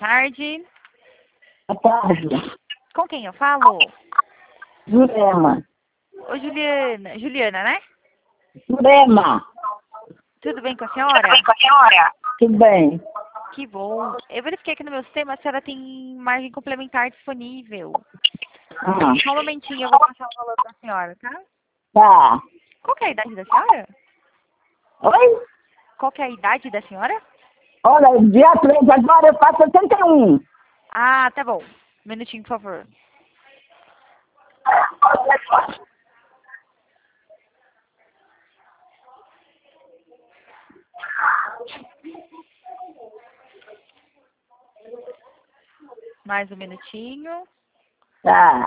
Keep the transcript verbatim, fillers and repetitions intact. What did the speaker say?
tarde. Boa tarde. Com quem eu falo? Jurema. Ô, Juliana. Juliana, né? Jurema. Tudo bem com a senhora? Tudo bem com a senhora? Tudo bem. Que bom. Eu verifiquei aqui no meu sistema, a senhora tem margem complementar disponível. Ah, Só um momentinho, eu vou passar o valor para a senhora, tá? tá. Qual que é a idade da senhora? Oi? Qual que é a idade da senhora? Olha, dia três agora eu faço setenta e um. Ah, tá bom. Um minutinho, por favor. Mais um minutinho. Tá.